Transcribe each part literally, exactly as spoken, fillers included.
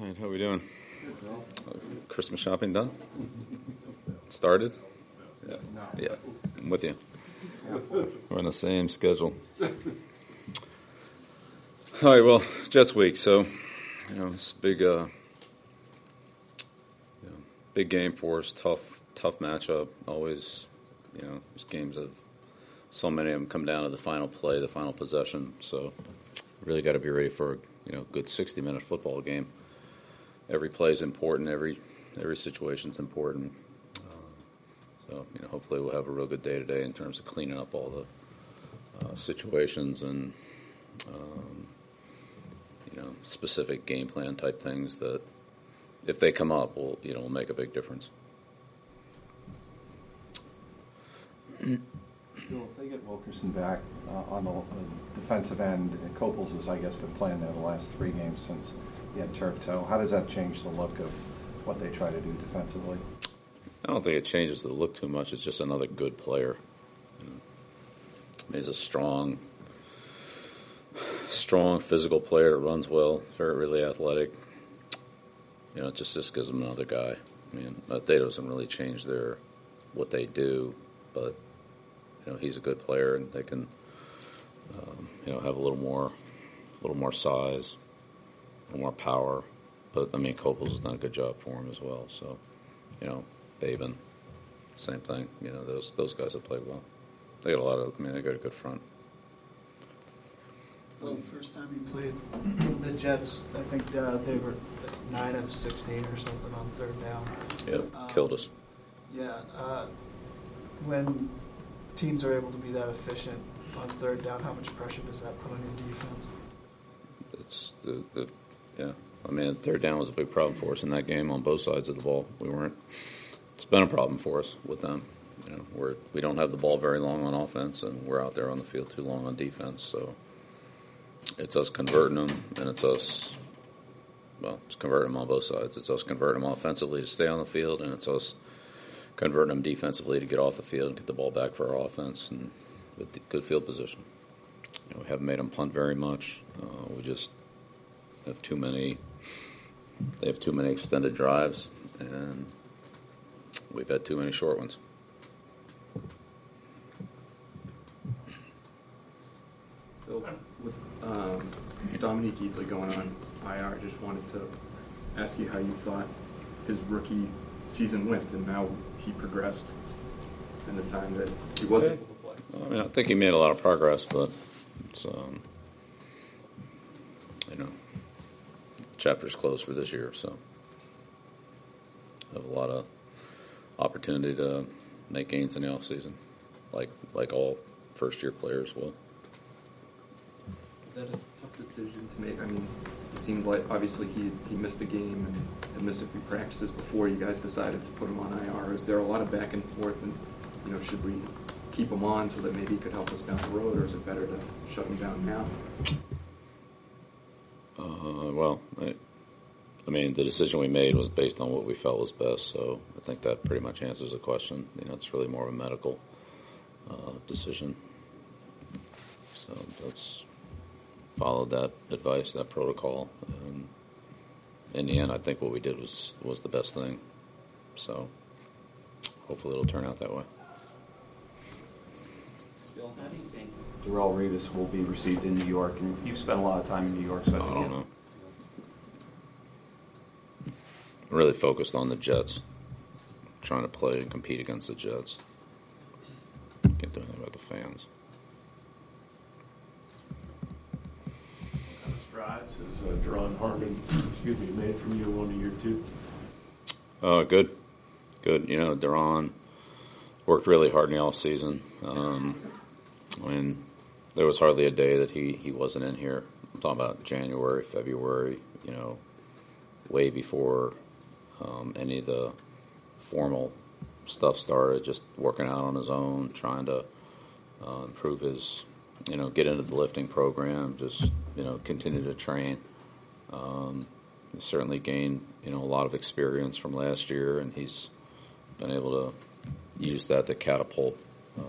All right, how we doing? Uh, Christmas shopping done? Started? Yeah. Yeah, I'm with you. We're on the same schedule. All right, well, Jets week, so, you know, it's big, uh, you know, big game for us, tough, tough matchup. Always, you know, these games have, so many of them come down to the final play, the final possession, so really got to be ready for, you know, a good sixty-minute football game. Every play is important. Every every situation is important. Uh, so, you know, hopefully we'll have a real good day today in terms of cleaning up all the uh, situations and, um, you know, specific game plan type things that, if they come up, will you know will make a big difference. Bill, if they get Wilkerson back uh, on the uh, defensive end, and Copels has, I guess, been playing there the last three games since he had turf toe. How does that change the look of what they try to do defensively? I don't think it changes the look too much. It's just another good player. You know, he's a strong, strong physical player that runs well, very really athletic. You know, it just, just gives them another guy. I mean, that doesn't really change their what they do, but you know, he's a good player, and they can, um, you know, have a little more, a little more size, a little more power. But I mean, Copels has done a good job for him as well. So, you know, Daven, same thing. You know, those those guys have played well. They got a lot of. I mean, they got a good front. Well, the first time you played the Jets, I think uh, they were nine of sixteen or something on third down. Yep, um, killed us. Yeah, uh, when teams are able to be that efficient on third down, how much pressure does that put on your defense? It's the, the yeah. I mean, third down was a big problem for us in that game on both sides of the ball. We weren't. It's been a problem for us with them. You know, we're we don't have the ball very long on offense, and we're out there on the field too long on defense. So it's us converting them, and it's us. Well, it's converting them on both sides. It's us converting them offensively to stay on the field, and it's us converting them defensively to get off the field and get the ball back for our offense and with good field position. You know, we haven't made them punt very much. Uh, we just have too many. They have too many extended drives, and we've had too many short ones. So with um, Dominique Easley going on I R, I just wanted to ask you how you thought his rookie season went and how he progressed in the time that he was able to play. I mean, I think he made a lot of progress, but it's um, you know, chapter's closed for this year, so have a lot of opportunity to make gains in the off season, like like all first year players will. Is that a tough decision to make? I mean, it seemed like obviously he he missed a game and had missed a few practices before you guys decided to put him on I R. Is there a lot of back and forth, and you know, should we keep him on so that maybe he could help us down the road, or is it better to shut him down now? Uh, well, I, I mean, the decision we made was based on what we felt was best, so I think that pretty much answers the question. You know, it's really more of a medical uh, decision. So let's follow that advice, that protocol. And in the end, I think what we did was, was the best thing. So hopefully it'll turn out that way. Bill, how do you think Darrelle Revis will be received in New York? And you've spent a lot of time in New York, so I, I think don't know. I'm really focused on the Jets, trying to play and compete against the Jets. Can't do anything about the fans. What kind of strides has uh, Deron Harmon, excuse me, made from year one to year two? Uh, good. Good. You know, Deron worked really hard in the off season. Um, when there was hardly a day that he, he wasn't in here. I'm talking about January, February, you know, way before um, any of the formal stuff started, just working out on his own, trying to uh, improve his, you know, get into the lifting program, just, you know, continue to train. Um, certainly gained, you know, a lot of experience from last year, and he's been able to use that to catapult uh,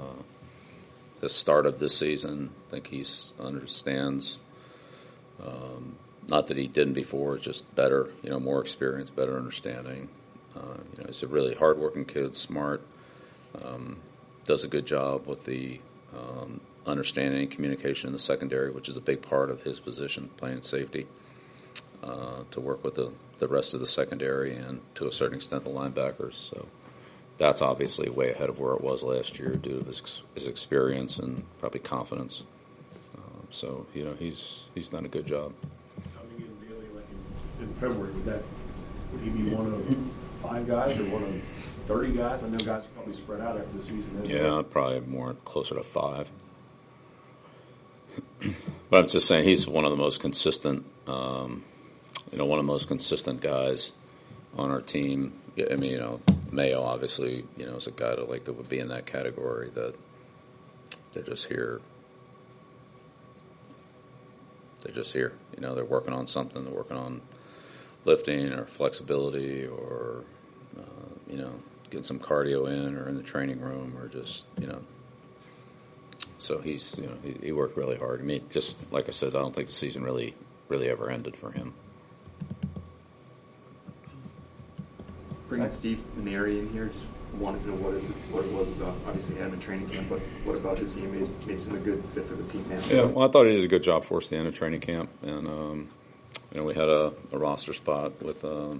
the start of this season. I think he understands um, not that he didn't before, just better, you know, more experience, better understanding. Uh, you know, he's a really hardworking kid, smart, um, does a good job with the um, understanding and communication in the secondary, which is a big part of his position, playing safety, uh, to work with the, the rest of the secondary and to a certain extent the linebackers. So that's obviously way ahead of where it was last year due to his, his experience and probably confidence. Um, so, you know, he's he's done a good job. Coming in really like in, in February, would that, would he be one of five guys or one of thirty guys? I know guys are probably spread out after the season ends. Yeah, probably more closer to five. But I'm just saying he's one of the most consistent, um, you know, one of the most consistent guys on our team. I mean, you know, Mayo obviously, you know, is a guy that like that would be in that category that they're just here. They're just here. You know, they're working on something. They're working on lifting or flexibility or, uh, you know, getting some cardio in or in the training room or just, you know. So he's, you know, he, he worked really hard. I mean, just like I said, I don't think the season really, really ever ended for him. Bringing Steve Maneri in here, just wanted to know what is it, what it was about. Obviously, he had him in training camp, but what about his game made, made him a good fit for the team now? Yeah, well, I thought he did a good job for us at the end of training camp, and um, you know, we had a, a roster spot with, um,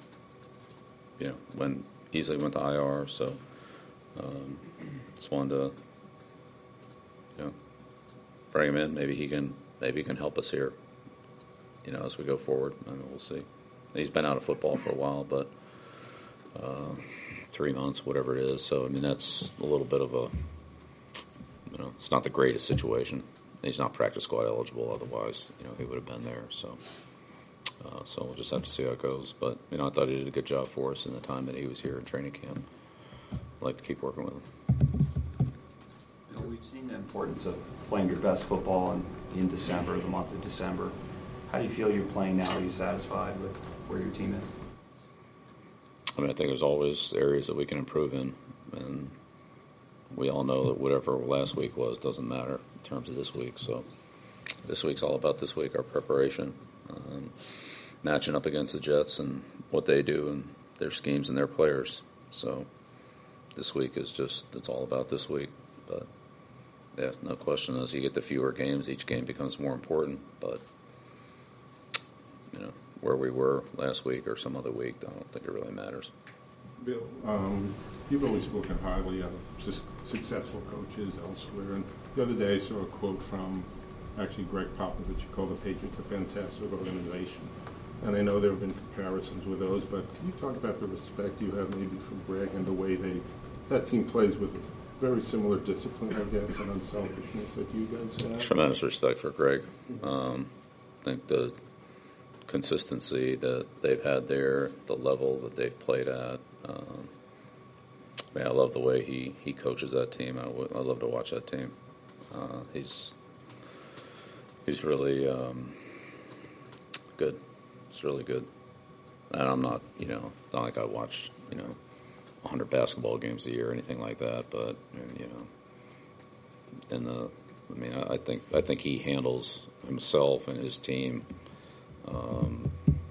you know, when easily went to I R, so um, just wanted to, you know, bring him in. Maybe he can, maybe he can help us here, you know, as we go forward. I mean, we'll see. He's been out of football for a while, but. Uh, three months, whatever it is. So, I mean, that's a little bit of a, you know, it's not the greatest situation. He's not practice squad eligible. Otherwise, you know, he would have been there. So, uh, so we'll just have to see how it goes. But, you know, I thought he did a good job for us in the time that he was here in training camp. I'd like to keep working with him. Bill, we've seen the importance of playing your best football in, in December, the month of December. How do you feel you're playing now? Are you satisfied with where your team is? I mean, I think there's always areas that we can improve in, and we all know that whatever last week was doesn't matter in terms of this week. So this week's all about this week, our preparation, um, matching up against the Jets and what they do and their schemes and their players. So this week is just, it's all about this week. But, yeah, no question, as you get the fewer games, each game becomes more important. But, you know, where we were last week or some other week, I don't think it really matters. Bill, um, you've always spoken highly of su- successful coaches elsewhere, and the other day I saw a quote from actually Greg Popovich. He called the Patriots a fantastic organization, and I know there have been comparisons with those, but can you talk about the respect you have maybe for Greg and the way they that team plays with very similar discipline, I guess, and unselfishness that you guys have? Tremendous respect for Greg. Um, I think the consistency that they've had there, the level that they've played at. Um, I mean, I love the way he, he coaches that team. I, w- I love to watch that team. Uh, he's he's really um, good. It's really good. And I'm not, you know, not like I watch, you know, one hundred basketball games a year or anything like that. But you know, in the, I mean, I, I think I think he handles himself and his team. Um,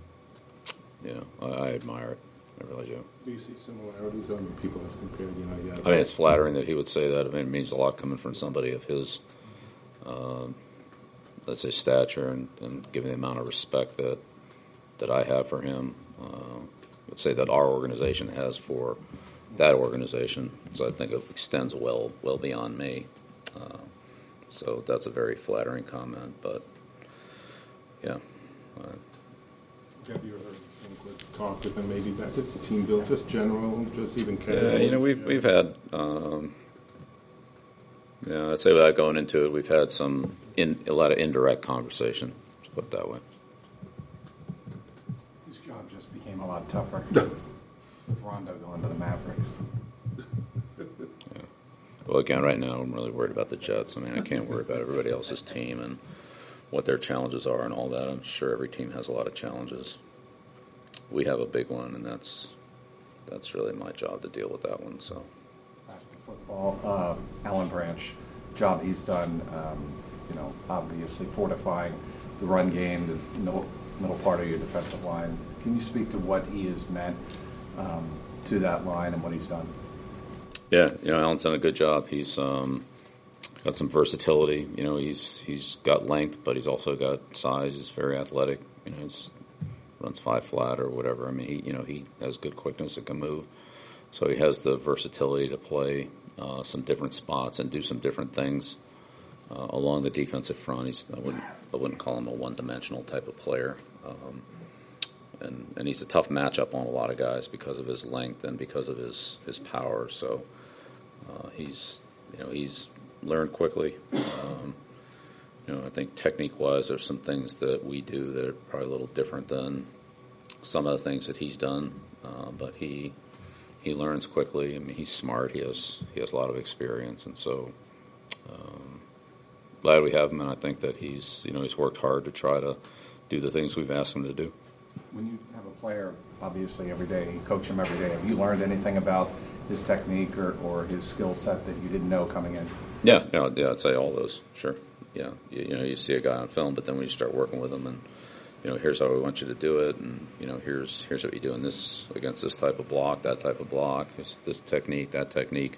you know, I, I admire it. I really do. Do you see similarities? I mean, people have compared, you know, yeah. I mean, it's flattering that he would say that. I mean, it means a lot coming from somebody of his, um, let's say, stature and, and given the amount of respect that that I have for him. Uh, let's say that our organization has for that organization. So I think it extends well, well beyond me. Uh, so that's a very flattering comment. But yeah. Uh, Have you ever talked with him maybe about this team build, just general, just even casual? Yeah, you know, we've we've had, um, yeah, I'd say without going into it, we've had some in a lot of indirect conversation. Let's put it that way. His job just became a lot tougher with Rondo going to the Mavericks. Yeah. Well, again, right now I'm really worried about the Jets. I mean, I can't worry about everybody else's team and what their challenges are and all that. I'm sure every team has a lot of challenges. We have a big one, and that's that's really my job to deal with that one. So, Back to football, uh, Alan Branch, job he's done, um, you know, obviously fortifying the run game, the no, middle part of your defensive line. Can you speak to what he has meant um, to that line and what he's done? Yeah, you know, Alan's done a good job. He's um, got some versatility. You know, he's he's got length, but he's also got size. He's very athletic. You know, he's runs five flat or whatever. I mean, he, you know, he has good quickness and can move. So he has the versatility to play uh, some different spots and do some different things uh, along the defensive front. He's I wouldn't I wouldn't call him a one-dimensional type of player. Um, and and he's a tough matchup on a lot of guys because of his length and because of his his power. So uh, he's you know he's learned quickly. Um, You know, I think technique-wise, there's some things that we do that are probably a little different than some of the things that he's done. Uh, but he he learns quickly. I mean, he's smart. He has he has a lot of experience, and so um, glad we have him. And I think that he's you know he's worked hard to try to do the things we've asked him to do. When you have a player, obviously every day, you coach him every day. Have you learned anything about his technique or, or his skill set that you didn't know coming in? Yeah, yeah, yeah. I'd say all those. Sure. Yeah, you, you know, you see a guy on film, but then when you start working with him, and you know, here's how we want you to do it, and you know, here's here's what you do in this against this type of block, that type of block, this, this technique, that technique.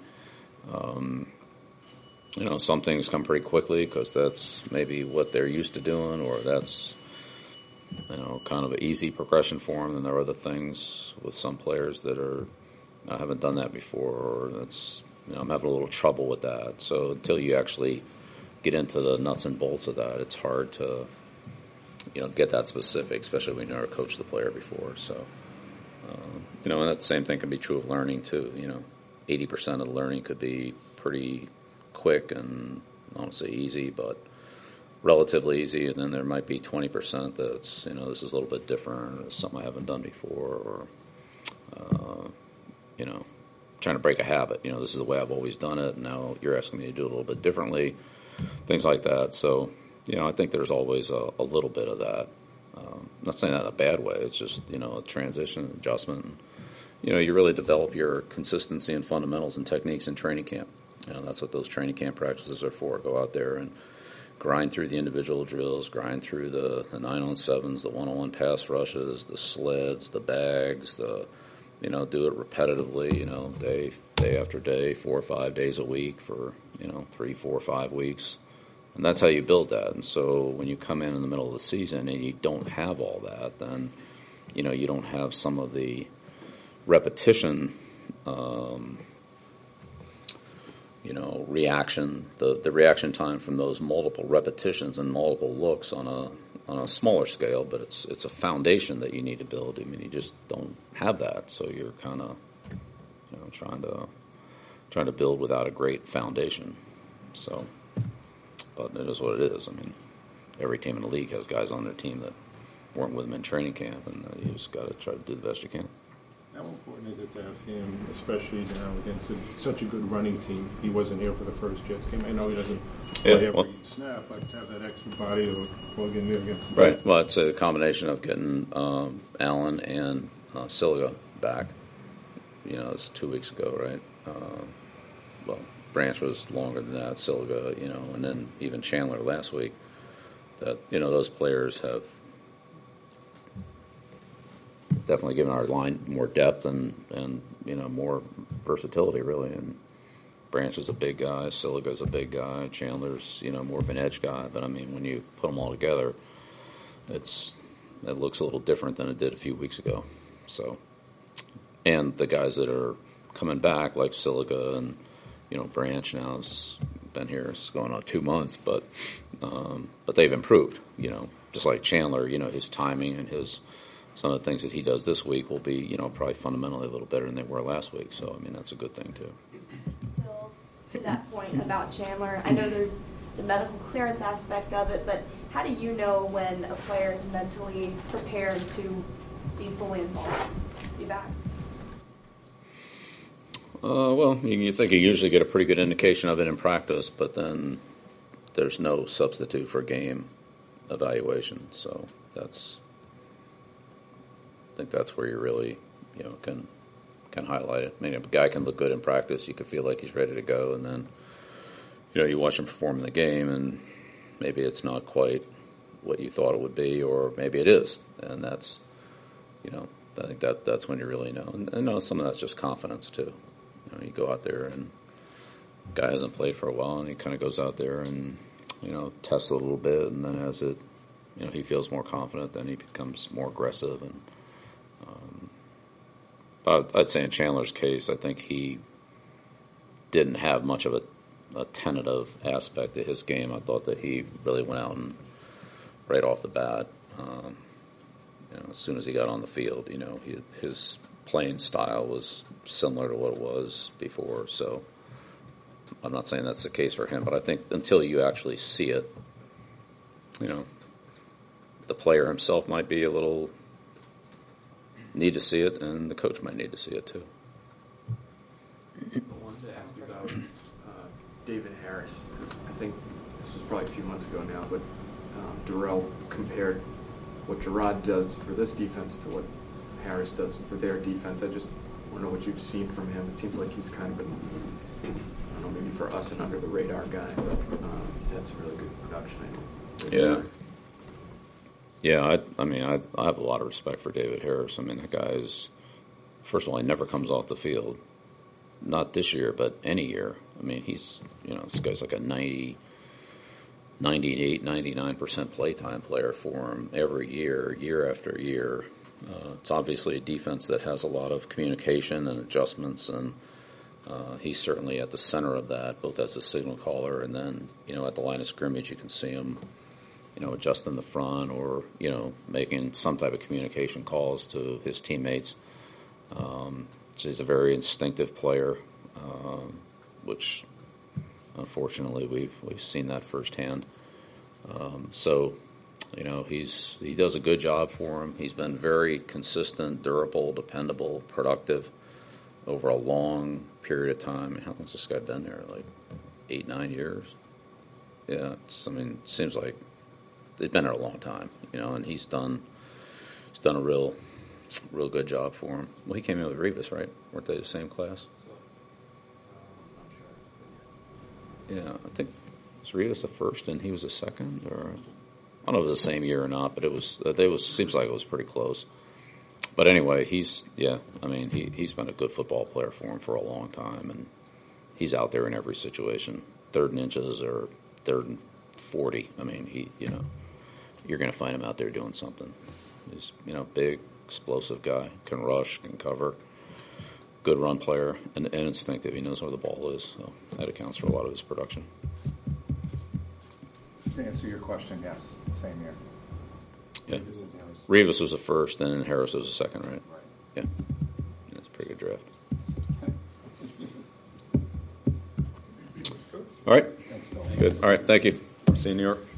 Um, you know, some things come pretty quickly because that's maybe what they're used to doing, or that's you know, kind of an easy progression for them. And there are other things with some players that are I haven't done that before, or that's you know, I'm having a little trouble with that. So until you actually get into the nuts and bolts of that, it's hard to, you know, get that specific, especially when you never coached the player before. So, uh, you know, and that same thing can be true of learning too. You know, eighty percent of the learning could be pretty quick and I don't say easy, but relatively easy. And then there might be twenty percent that's, you know, this is a little bit different, or it's something I haven't done before, or, uh, you know, trying to break a habit. You know, this is the way I've always done it, and now you're asking me to do it a little bit differently. Things like that. So, you know, I think there's always a, a little bit of that. Um, not saying that in a bad way. It's just, you know, a transition, adjustment. And, you know, you really develop your consistency and fundamentals and techniques in training camp. You know, that's what those training camp practices are for. Go out there and grind through the individual drills, grind through the, the nine-on-sevens, the one-on-one pass rushes, the sleds, the bags, the, you know, do it repetitively, you know, day day after day, four or five days a week for, you know, three, four, five weeks. And that's how you build that. And so when you come in in the middle of the season and you don't have all that, then, you know, you don't have some of the repetition, um, you know, reaction, the, the reaction time from those multiple repetitions and multiple looks on a on a smaller scale, but it's it's a foundation that you need to build. I mean, you just don't have that, so you're kind of, you know, trying to trying to build without a great foundation. So, but it is what it is. I mean, every team in the league has guys on their team that weren't with them in training camp, and uh, you just got to try to do the best you can. How important is it to have him, especially now against a, such a good running team? He wasn't here for the first Jets game. I know he doesn't play Yeah, every well, snap, but to have that extra body to plug in there against the right. Well, it's a combination of getting um, Allen and uh, Siliga back. You know, it's two weeks ago, right? Uh, well, Branch was longer than that, Siliga, you know, and then even Chandler last week. That, you know, those players have definitely given our line more depth and, and you know, more versatility, really. And Branch is a big guy, Siliga's a big guy, Chandler's, you know, more of an edge guy. But, I mean, when you put them all together, it's it looks a little different than it did a few weeks ago. So, and the guys that are coming back, like Siliga and, you know, Branch now has been here, it's going on two months, but um, but they've improved, you know, just like Chandler, you know, his timing and his some of the things that he does this week will be, you know, probably fundamentally a little better than they were last week. So, I mean, that's a good thing, too. Bill, to that point about Chandler, I know there's the medical clearance aspect of it, but how do you know when a player is mentally prepared to be fully involved, be back? Uh, well, you, you think you usually get a pretty good indication of it in practice, but then there's no substitute for game evaluation. So that's... I think that's where you really, you know, can can highlight it. I mean, if a guy can look good in practice, you can feel like he's ready to go, and then, you know, you watch him perform in the game, and maybe it's not quite what you thought it would be, or maybe it is, and that's, you know, I think that that's when you really know. And I know some of that's just confidence too. You know, you go out there and guy hasn't played for a while, and he kind of goes out there and, you know, tests a little bit, and then as it, you know, he feels more confident, then he becomes more aggressive. And um, but I'd say in Chandler's case, I think he didn't have much of a, a tentative aspect to his game. I thought that he really went out and right off the bat, um, you know, as soon as he got on the field, you know, he, his playing style was similar to what it was before. So I'm not saying that's the case for him, but I think until you actually see it, you know, the player himself might be a little need to see it, and the coach might need to see it too. I wanted to ask you about uh, David Harris. I think this was probably a few months ago now, but um, Darrell compared what Gerard does for this defense to what Harris does for their defense. I just want to know what you've seen from him. It seems like he's kind of an, I don't know, maybe for us an under the radar guy, but um, he's had some really good production, I know. Yeah. Yeah, I, I mean, I, I have a lot of respect for David Harris. I mean, that guy is, first of all, he never comes off the field. Not this year, but any year. I mean, he's, you know, this guy's like a ninety, ninety-eight, ninety-nine percent playtime player for him every year, year after year. Uh, it's obviously a defense that has a lot of communication and adjustments, and uh, he's certainly at the center of that, both as a signal caller and then, you know, at the line of scrimmage, you can see him, you know, adjusting the front or, you know, making some type of communication calls to his teammates. Um, so he's a very instinctive player, um, which unfortunately we've we've seen that firsthand. Um, so, you know, he's he does a good job for him. He's been very consistent, durable, dependable, productive over a long period of time. How long's this guy been there? Like eight, nine years? Yeah, it's, I mean, it seems like they've been there a long time, you know, and he's done he's done a real real good job for him. Well, he came in with Revis, right? Weren't they the same class? So, um, I'm not sure. Yeah, I think was Revis the first and he was the second, or I don't know if it was the same year or not, but it was it was seems like it was pretty close. But anyway, he's yeah, I mean he he's been a good football player for him for a long time, and he's out there in every situation, third and inches or third and forty. I mean he you know you're going to find him out there doing something. He's you know big, explosive guy, can rush, can cover, good run player, and, and instinctive. He knows where the ball is, so that accounts for a lot of his production. To answer your question, yes, same year. Yeah, Revis was the first, and then Harris was the second, right? Right. Yeah, that's a pretty good draft. All right, Thanks, Bill. good. All right, thank you. See you in New York.